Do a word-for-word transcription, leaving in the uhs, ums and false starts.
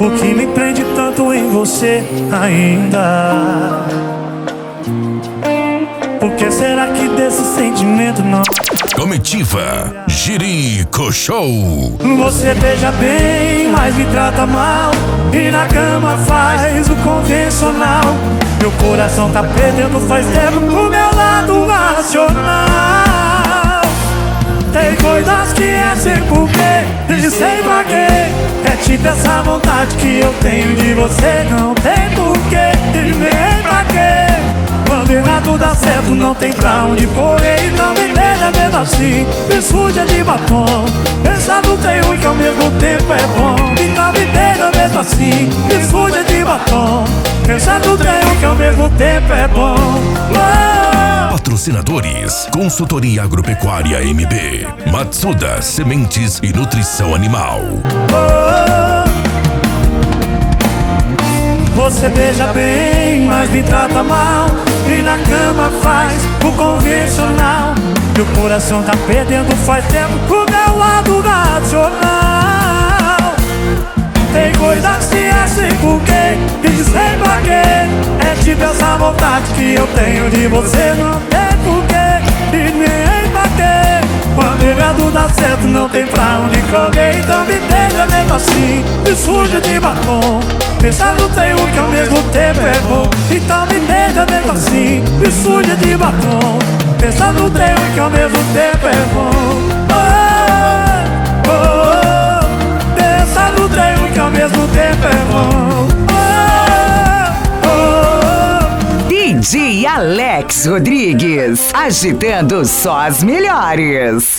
O que me prende tanto em você ainda? Por que será que desse sentimento não? Comitiva Jerico Show. Você beija bem, mas me trata mal, e na cama faz o convencional. Meu coração tá perdendo faz tempo pro meu lado racional. Tem coisas que é sem porquê e sem pra quê. É tipo essa vontade que eu tenho de você. Não tem porquê e nem pra quê. Quando errado dá certo, não tem pra onde correr. E não me deixa mesmo assim, me suja de batom. Pensa no trem ruim que ao mesmo tempo é bom. E não me deixa mesmo assim, me suja de batom. Pensa no trem ruim que ao mesmo tempo é bom. Oh! Patrocinadores: Consultoria Agropecuária M B, Matsuda Sementes e Nutrição Animal. Oh! Você beija bem, mas me trata mal, e na cama faz o convencional. Meu coração tá perdendo faz tempo pro meu lado racional. Tem coisas que é sem porquê e sem pra quê. É tipo essa vontade que eu tenho de você. Não tem porquê e nem pra quê. Quando errado dá certo, não tem pra onde correr. Então me deixa mesmo assim, me suja de batom. Pensar no trem que ao mesmo tempo é bom. Então me deixa mesmo assim, me suja de batom. Pensar no trem que ao mesmo tempo é bom. Oh, oh, oh. Pensar no trem que ao mesmo tempo é bom. Oh, oh, oh. D J Alex Rodrigues, agitando só as melhores.